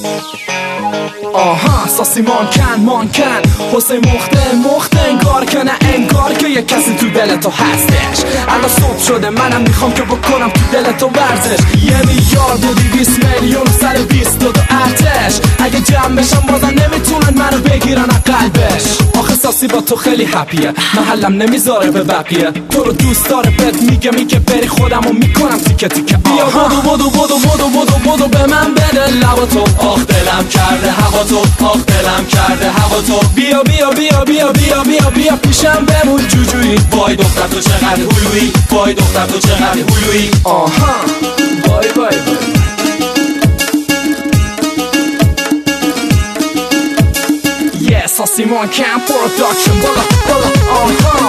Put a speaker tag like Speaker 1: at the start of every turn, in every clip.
Speaker 1: آها ساسی مانکن حسین مخته انگار که نه انگار که یه کسی تو دل تو هستش. الان صبح شده منم میخوام که بکنم تو دل تو ورزش. 1,200 میلیون سر 22 ارتش. اگه جمع بشم بازم نمیتونن منو بگیرن از قلبش. آخه ساسی با تو خیلی هپیه، محلم نمیذاره به بقیه. تو رو دوست داره بهت میگه بری خودمو میکنم تیکه تیکه. بیا بدو به من بده لبا تو. آخ دلم کرده هوا تو، آخ دلم کرده هوا تو. بیا پیشم بمون جوجویی. وای دختر تو چقدر هلویی، وای دختر تو چقدر هلویی. آها بای ساسی مانکن پروداکشن. بالا آها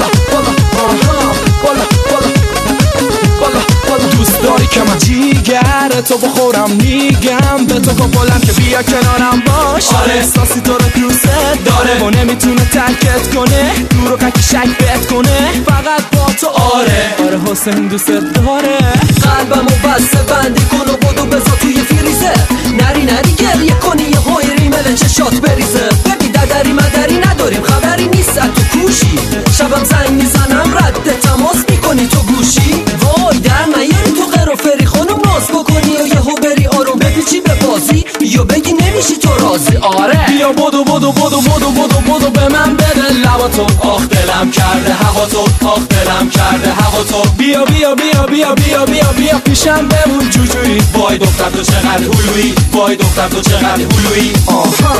Speaker 1: بالا دوست داری که من جیگر تو بخورم، میگم به تو بلند که بیا کنارم باش. آره ساسی تو رو دوست داره و نمیتونه ترکت کنه، دورو که شک بهت کنه فقط با تو. آره حسین دوست داره.
Speaker 2: قلبمو بسته بندی کن و بدو بذار توی فریزه. نری گریه کنی یه های ریمل چشات بریزه. ببین ددری مدری نداریم خبری نیست از تو کوشی. شبم زنگ میزنم رد تماس میکنی تو گوشی. وای در نیاری تو غیر و فری خانم ناز بکنی و یهو بری آروم بپیچی به بازی یا بگی نمیشی تو راضی. آره
Speaker 1: بیا بدو به من بده لبا تو. آخ دلم کرده هوا تو، آخ دلم کرده هوا تو. بیا پیشم بمون جوجویی. وای دختر تو چقدر هلویی، وای دختر تو چقدر هلویی. آها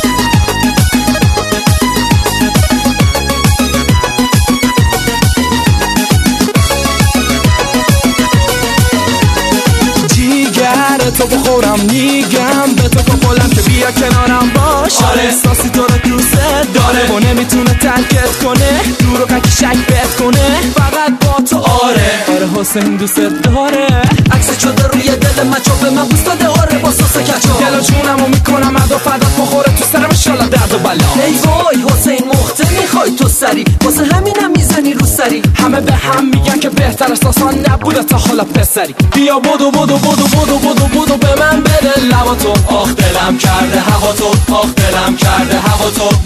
Speaker 1: تو بخورم، میگم به تو بلند که بیا کنارم باش. آره ساسی تو رو دوست داره و نمیتونه ترکت کنه، دورو که شک بهت کنه فقط با تو. آره حسین دوست داره.
Speaker 2: عکس شده روی دل من چوب من بوست داده. آره با سس کچاپ
Speaker 1: دل و جونمو میکنم ادا فدات بخوره تو سرم انشالله درد و بلا.
Speaker 2: ای وای حسین مخته میخوای تو سری واسه همینم میزنی رو سری.
Speaker 1: همه به هم میگن که بهتر از آسان نبوده تا حالا پسری. بیا بدو به من بده لبا تو. آخ دلم کرده هوا تو، آخ دلم کرده هوا تو.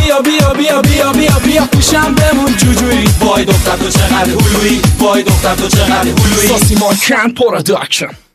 Speaker 1: بیا پیشم بمون جوجویی. وای دختر تو چقدر هلویی، وای دختر تو چقدر هلویی. ساسی مانکن پروداکشن.